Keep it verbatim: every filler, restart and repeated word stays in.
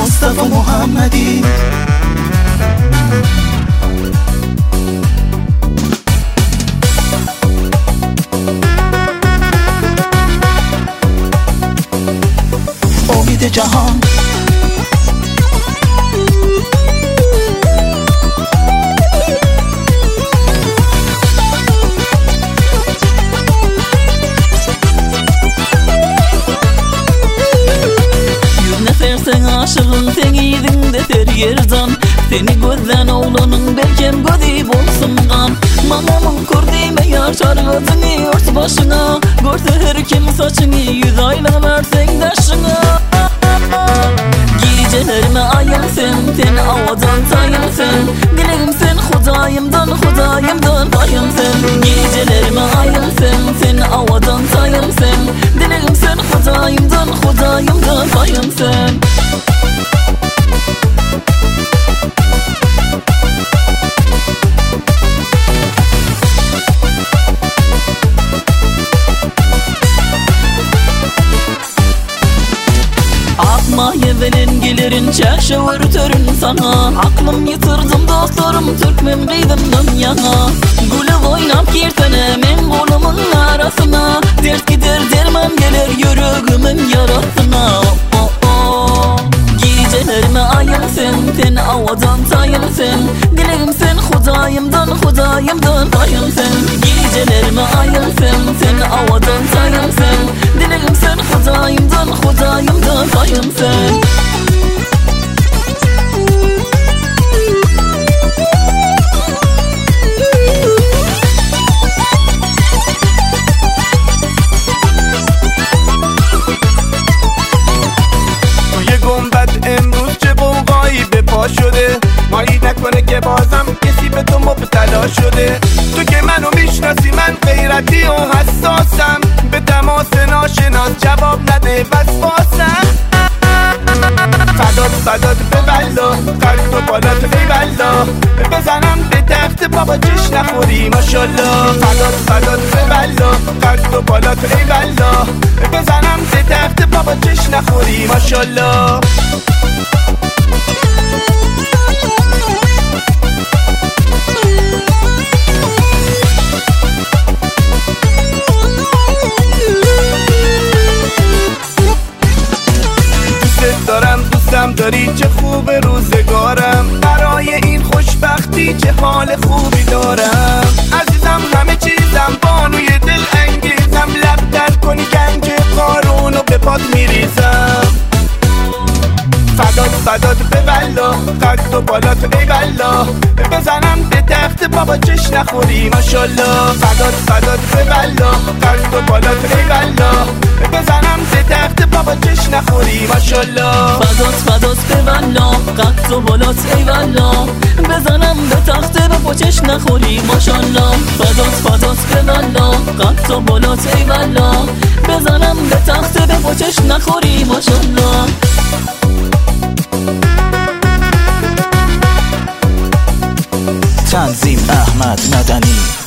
مصطفی محمدی. امید جهان Sen aşığın sen iydin de ter yerdan. Seni gözden oğlanın belkem gözü bolsun kan. Mamamın kurdime yar çargıdını ört başına. Görse her kim saçını yüz aylar sen daşına. Gecelerime ayım sen, sen avadan tayım sen. Dileğim sen Hudayımdan, Hudayımdan payım sen. Gecelerime ayım sen, sen avadan tayım sen. Dileğim sen Hudayımdan, Hudayımdan payım sen. Akma yevelen gelirin çarşı örtörün sana. Aklım yitirdim dostlarım Türkmen kıydımdan yana. Gülüp oynap girtene men kolumun arasına. Dert gider derman gelir yüreğimin yarasına. Oh, oh, oh. Gecelerime ayım sen, sen avadan tayım sen. Dileğim sen Hudayımdan, Hudayımdan payım sen. Gecelerime ayım sen, sen avadan tayım sen. Dileğim sen Hudayımdan, Hudayımdan payım sen. شده مایی نکنه که بازم کسی به تو مبتلا شده. تو که منو میشناسی من غیرتی و حساسم. به تماس ناشناس جواب نده وسواسم. فدات فدات به بلا قلب و بالات ای بلا. بزنم به تخت بابا جش نخوری ماشالله. فدات فدات به بلا قلب و بالات ای بلا. بزنم به تخت بابا جش نخوری ماشالله. دارم دوستم داری چه خوب روزگارم. برای این خوشبختی چه حال خوبی دارم. عزیزم همه چیزم بانوی دل انگیزم. لب در کنی گنج قارونو به پات میریزم. فدات فدات به بلا قد و بالات ای بلا. بزنم به تخت بابا چش نخوری ماشالله. فدات فدات به بلا قد و بالات ای بلا. بزنم به تخت بابا چش نخوری ماشالله. فدات فدات به بلا قد و بالات ای بلا. بزنم به تخت بابا چش نخوری ماشالله. فدات فدات به بلا قد و بالات ای بلا. بزنم به تخت بابا چش نخوری ماشالله. تنظیم احمد مدنی.